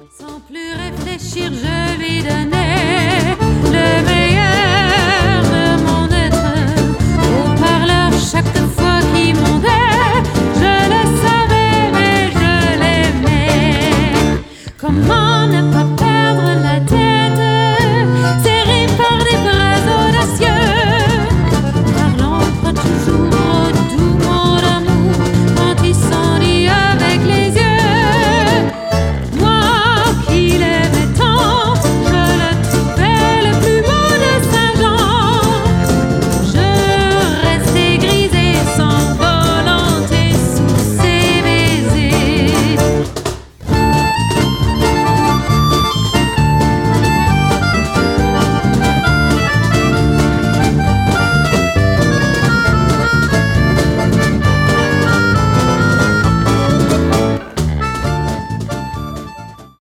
Sans plus réfléchir, je lui donnais le meilleur de mon être. Au parleur, chaque fois qu'il mondait, je le savais, mais je l'aimais. Comment ne pas